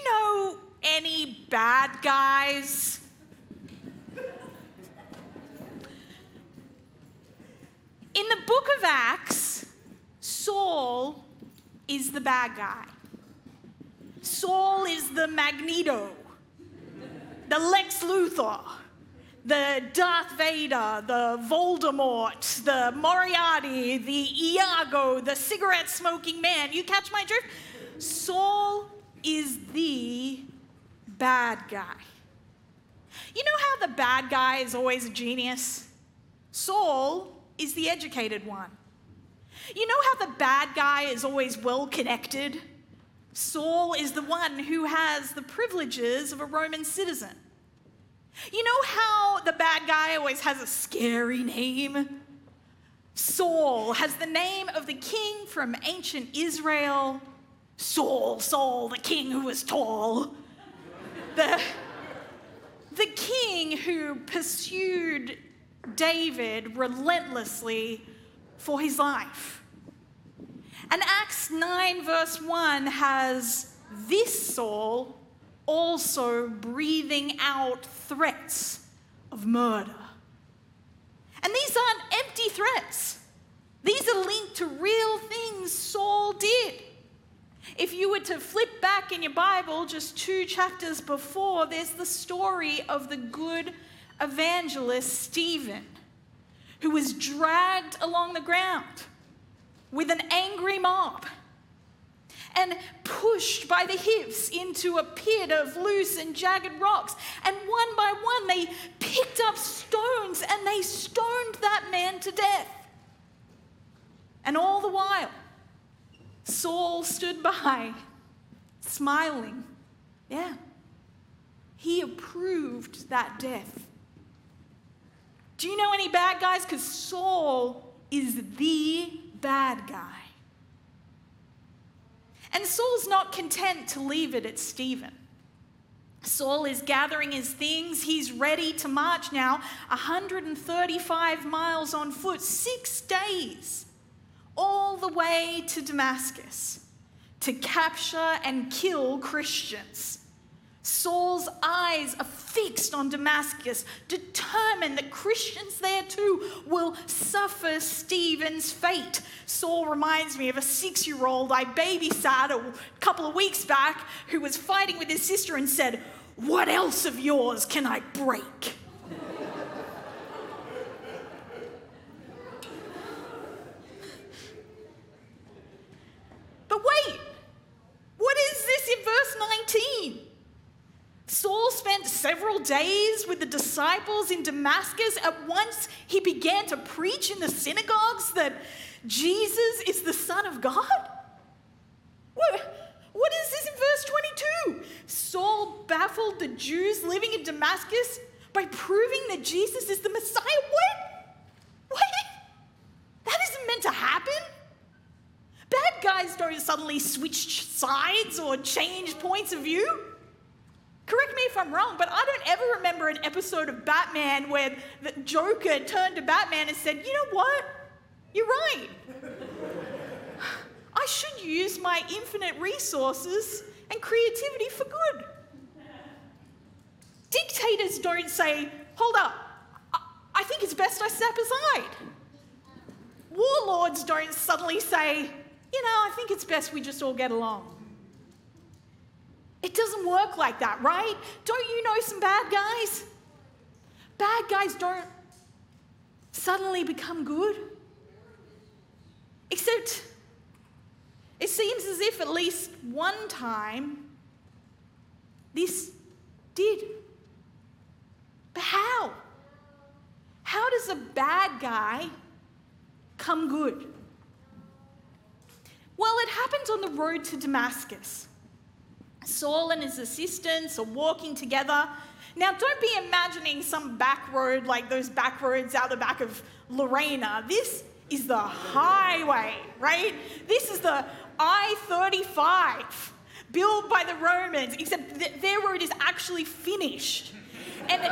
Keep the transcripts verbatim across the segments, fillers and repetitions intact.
know any bad guys? In the book of Acts, Saul is the bad guy. Saul is the Magneto, the Lex Luthor, the Darth Vader, the Voldemort, the Moriarty, the Iago, the cigarette-smoking man. You catch my drift? Saul is the bad guy. You know how the bad guy is always a genius? Saul is the educated one. You know how the bad guy is always well-connected? Saul is the one who has the privileges of a Roman citizen. You know how the bad guy always has a scary name? Saul has the name of the king from ancient Israel. Saul, Saul, the king who was tall. The, the king who pursued David relentlessly for his life. And Acts nine verse one has this Saul also breathing out threats of murder. And these aren't empty threats. These are linked to real things Saul did. If you were to flip back in your Bible just two chapters before, there's the story of the good evangelist Stephen, who was dragged along the ground with an angry mob and pushed by the hips into a pit of loose and jagged rocks. And one by one, they picked up stones and they stoned that man to death. And all the while, Saul stood by, smiling. Yeah, he approved that death. Do you know any bad guys? Because Saul is the bad guy. And Saul's not content to leave it at Stephen. Saul is gathering his things. He's ready to march now, one hundred thirty-five miles on foot, six days, all the way to Damascus to capture and kill Christians. Saul's eyes are fixed on Damascus, determined that Christians there too will suffer Stephen's fate. Saul reminds me of a six-year-old I babysat a couple of weeks back who was fighting with his sister and said, "What else of yours can I break?" But wait, what is this in verse nineteen? Saul spent several days with the disciples in Damascus. At once, he began to preach in the synagogues that Jesus is the Son of God. What, what is this in verse twenty-two? Saul baffled the Jews living in Damascus by proving that Jesus is the Messiah. What? What? That isn't meant to happen. Bad guys don't suddenly switch sides or change points of view. Correct me if I'm wrong, but I don't ever remember an episode of Batman where the Joker turned to Batman and said, "You know what? You're right. I should use my infinite resources and creativity for good." Dictators don't say, "Hold up, I, I think it's best I step aside." Warlords don't suddenly say, "You know, I think it's best we just all get along." It doesn't work like that, right? Don't you know some bad guys? Bad guys don't suddenly become good. Except it seems as if at least one time this did. But how? How does a bad guy come good? Well, it happened on the road to Damascus. Saul and his assistants are walking together. Now, don't be imagining some back road like those back roads out the back of Lorena. This is the highway, right? This is the I thirty-five built by the Romans, except th- their road is actually finished. And,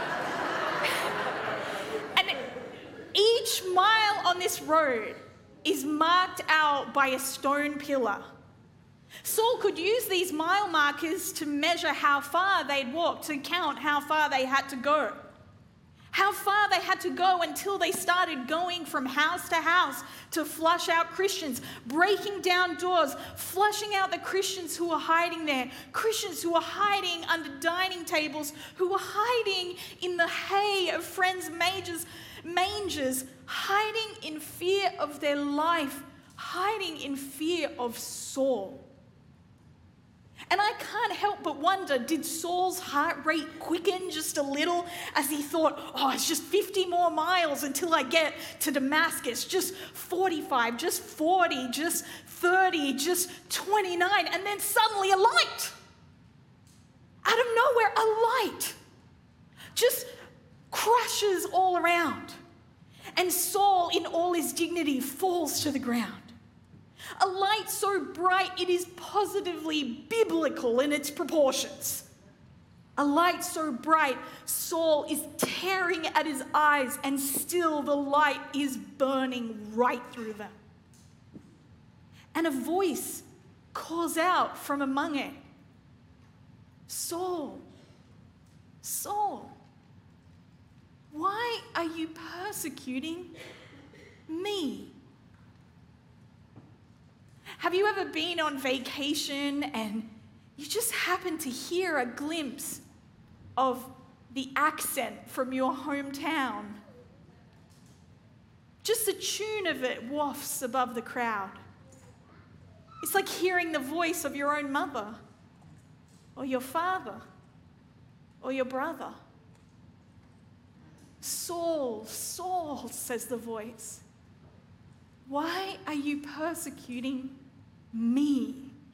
and each mile on this road is marked out by a stone pillar. Saul could use these mile markers to measure how far they'd walked, to count how far they had to go. How far they had to go until they started going from house to house to flush out Christians, breaking down doors, flushing out the Christians who were hiding there, Christians who were hiding under dining tables, who were hiding in the hay of friends' mangers, mangers, hiding in fear of their life, hiding in fear of Saul. And I can't help but wonder, did Saul's heart rate quicken just a little as he thought, oh, it's just fifty more miles until I get to Damascus, just forty-five, just forty, just thirty, just twenty-nine, and then suddenly a light. Out of nowhere, a light just crashes all around. And Saul, in all his dignity, falls to the ground. A light so bright it is positively biblical in its proportions. A light so bright, Saul is tearing at his eyes, and still the light is burning right through them. And a voice calls out from among it, Saul, Saul, why are you persecuting me? Have you ever been on vacation and you just happen to hear a glimpse of the accent from your hometown? Just the tune of it wafts above the crowd. It's like hearing the voice of your own mother, or your father, or your brother. Saul, Saul, says the voice, why are you persecuting me?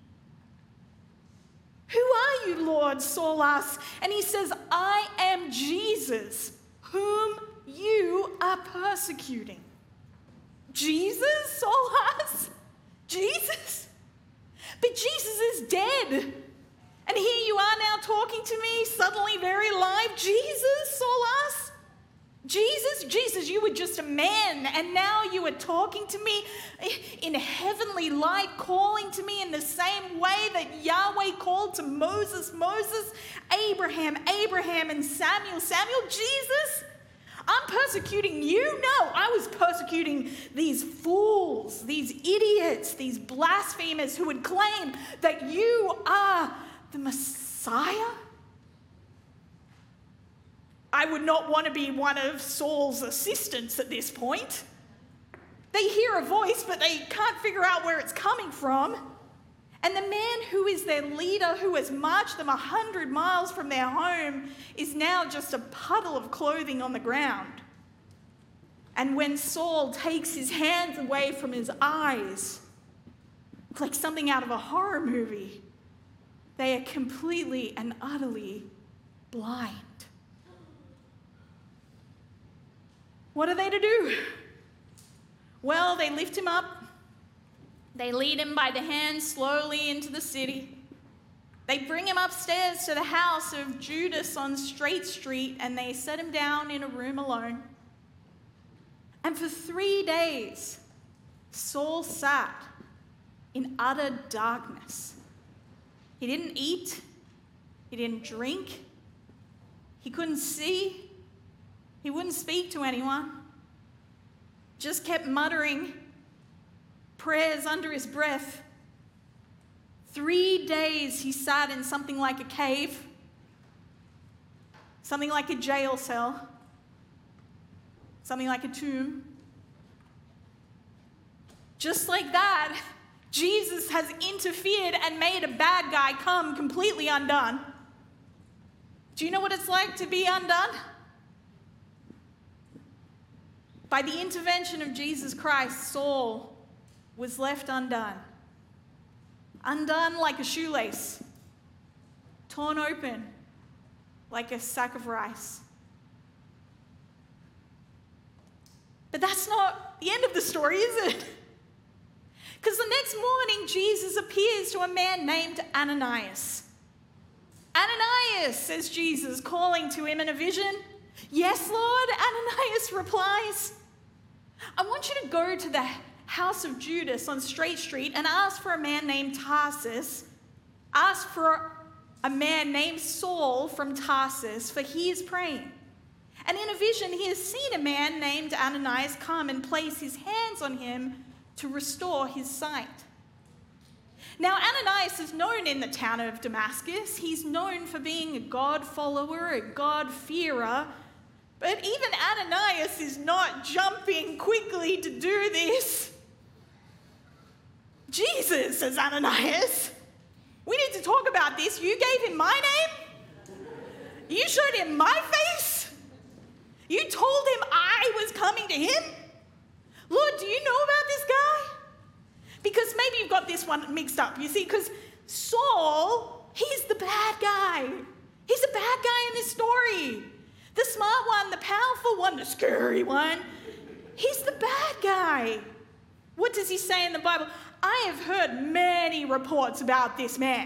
Who are you, Lord? Saul asks. And he says, I am Jesus, whom you are persecuting. Jesus? Saul asks. Jesus? But Jesus is dead. And here you are now talking to me, suddenly very live. Jesus? Saul asks. Jesus, Jesus, you were just a man, and now you are talking to me in heavenly light, calling to me in the same way that Yahweh called to Moses, Moses, Abraham, Abraham, and Samuel, Samuel. Jesus, I'm persecuting you? No, I was persecuting these fools, these idiots, these blasphemers who would claim that you are the Messiah. I would not want to be one of Saul's assistants at this point. They hear a voice, but they can't figure out where it's coming from. And the man who is their leader, who has marched them a hundred miles from their home, is now just a puddle of clothing on the ground. And when Saul takes his hands away from his eyes, like something out of a horror movie, they are completely and utterly blind. What are they to do? Well, they lift him up. They lead him by the hand slowly into the city. They bring him upstairs to the house of Judas on Straight Street, and they set him down in a room alone. And for three days, Saul sat in utter darkness. He didn't eat. He didn't drink. He couldn't see. He wouldn't speak to anyone, just kept muttering prayers under his breath. Three days he sat in something like a cave, something like a jail cell, something like a tomb. Just like that, Jesus has interfered and made a bad guy come completely undone. Do you know what it's like to be undone? By the intervention of Jesus Christ, Saul was left undone. Undone like a shoelace, torn open like a sack of rice. But that's not the end of the story, is it? Because the next morning, Jesus appears to a man named Ananias. Ananias, says Jesus, calling to him in a vision. Yes, Lord, Ananias replies. I want you to go to the house of Judas on Straight Street and ask for a man named Tarsus. ask for a man named Saul from Tarsus, for he is praying. And in a vision, he has seen a man named Ananias come and place his hands on him to restore his sight. Now, Ananias is known in the town of Damascus. He's known for being a God follower, a God-fearer. But even Ananias is not jumping quickly to do this. Jesus, says Ananias, we need to talk about this. You gave him my name? You showed him my face? You told him I was coming to him? Lord, do you know about this guy? Because maybe you've got this one mixed up, you see, because Saul, he's the bad guy. He's the bad guy in this story. The smart one, the powerful one, the scary one. He's the bad guy. What does he say in the Bible? I have heard many reports about this man.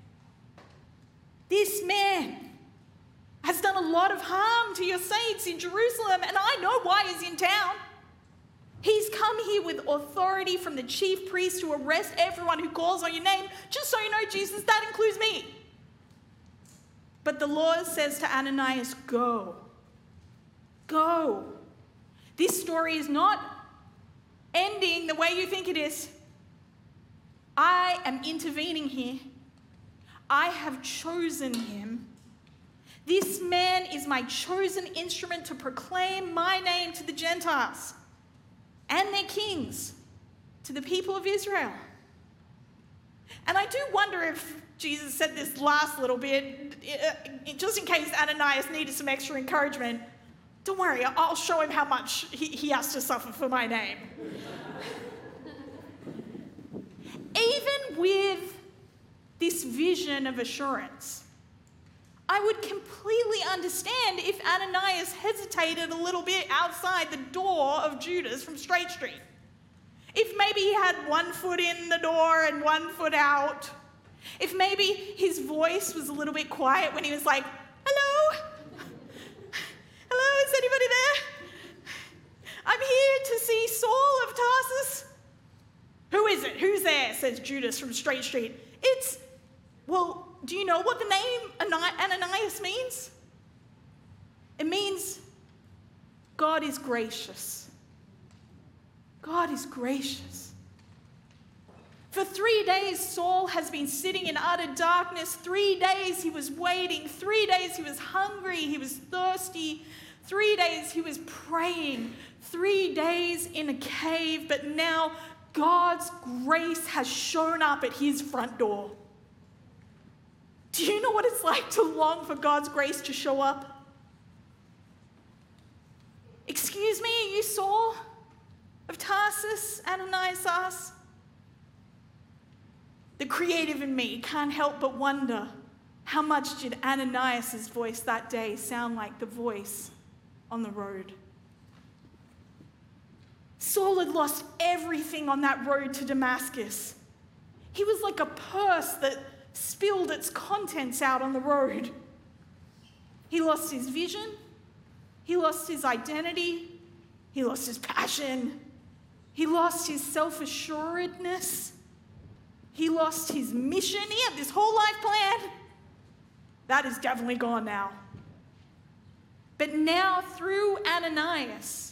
This man has done a lot of harm to your saints in Jerusalem, and I know why he's in town. He's come here with authority from the chief priest to arrest everyone who calls on your name. Just so you know, Jesus, that includes me. But the Lord says to Ananias, go. Go. This story is not ending the way you think it is. I am intervening here. I have chosen him. This man is my chosen instrument to proclaim my name to the Gentiles and their kings, to the people of Israel. And I do wonder if Jesus said this last little bit, just in case Ananias needed some extra encouragement. Don't worry, I'll show him how much he, he has to suffer for my name. Even with this vision of assurance, I would completely understand if Ananias hesitated a little bit outside the door of Judas from Straight Street. If maybe he had one foot in the door and one foot out. If maybe his voice was a little bit quiet when he was like, hello? Hello, is anybody there? I'm here to see Saul of Tarsus. Who is it? Who's there? Says Judas from Straight Street. It's, well, do you know what the name Ananias means? It means God is gracious. God is gracious. For three days, Saul has been sitting in utter darkness. Three days he was waiting. Three days he was hungry. He was thirsty. Three days he was praying. Three days in a cave. But now God's grace has shown up at his front door. Do you know what it's like to long for God's grace to show up? Excuse me, are you Saul of Tarsus? Ananias asks. The creative in me can't help but wonder, how much did Ananias' voice that day sound like the voice on the road? Saul had lost everything on that road to Damascus. He was like a purse that spilled its contents out on the road. He lost his vision. He lost his identity. He lost his passion. He lost his self-assuredness. He lost his mission. He had this whole life plan. That is definitely gone now. But now, through Ananias,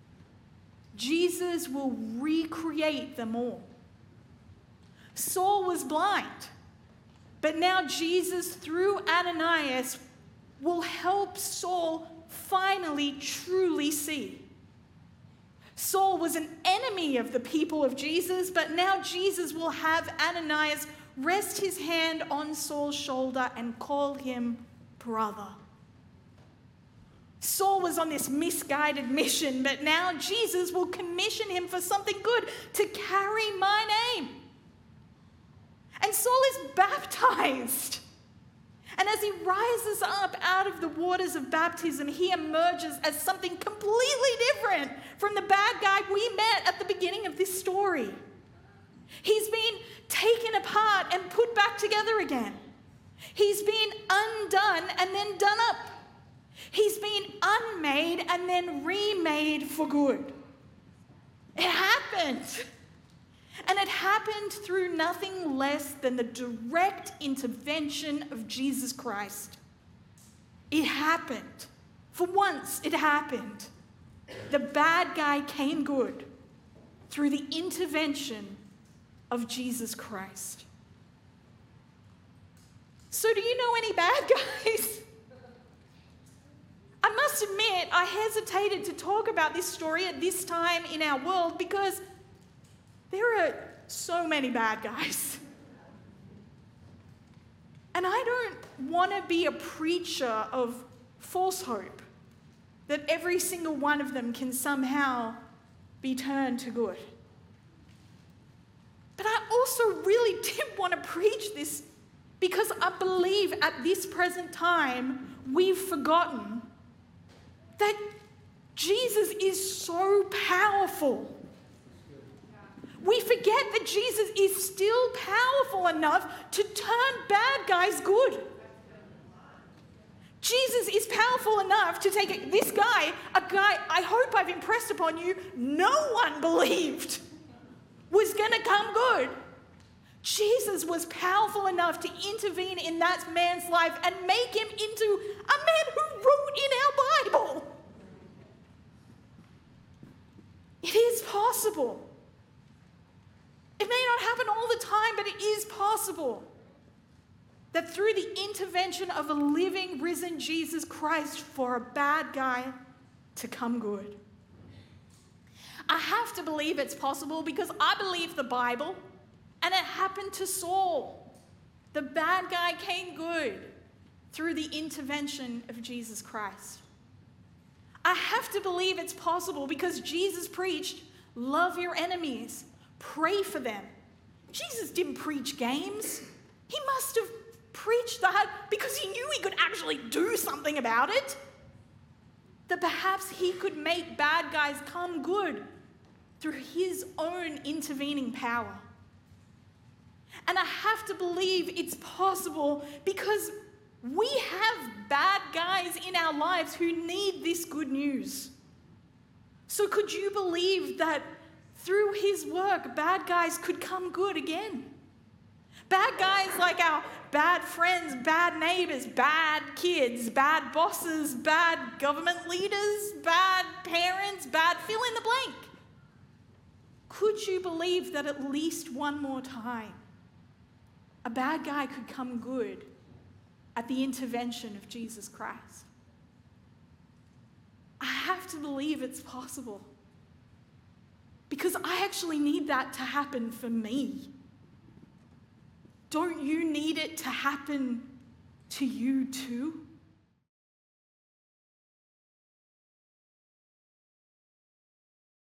Jesus will recreate them all. Saul was blind, but now Jesus, through Ananias, will help Saul finally truly see. Saul was an enemy of the people of Jesus, but now Jesus will have Ananias rest his hand on Saul's shoulder and call him brother. Saul was on this misguided mission, but now Jesus will commission him for something good, to carry my name. And Saul is baptized. And as he rises up out of the waters of baptism, he emerges as something completely different from the bad guy we met at the beginning of this story. He's been taken apart and put back together again. He's been undone and then done up. He's been unmade and then remade for good. It happened. And it happened through nothing less than the direct intervention of Jesus Christ. It happened. For once, it happened. The bad guy came good through the intervention of Jesus Christ. So do you know any bad guys? I must admit, I hesitated to talk about this story at this time in our world because there are so many bad guys. And I don't want to be a preacher of false hope, that every single one of them can somehow be turned to good. But I also really did want to preach this because I believe at this present time we've forgotten that Jesus is so powerful. We forget that Jesus is still powerful enough to turn bad guys good. Jesus is powerful enough to take this guy, a guy I hope I've impressed upon you, no one believed was going to come good. Jesus was powerful enough to intervene in that man's life and make him into a man who wrote in our Bible. It is possible. It may not happen all the time, but it is possible that through the intervention of a living, risen Jesus Christ for a bad guy to come good. I have to believe it's possible because I believe the Bible, and it happened to Saul. The bad guy came good through the intervention of Jesus Christ. I have to believe it's possible because Jesus preached, love your enemies, pray for them. Jesus didn't preach games. He must have preached that because he knew he could actually do something about it. That perhaps he could make bad guys come good through his own intervening power. And I have to believe it's possible because we have bad guys in our lives who need this good news. So could you believe that through his work, bad guys could come good again? Bad guys like our bad friends, bad neighbors, bad kids, bad bosses, bad government leaders, bad parents, bad fill in the blank. Could you believe that at least one more time, a bad guy could come good at the intervention of Jesus Christ? I have to believe it's possible because I actually need that to happen for me. Don't you need it to happen to you too?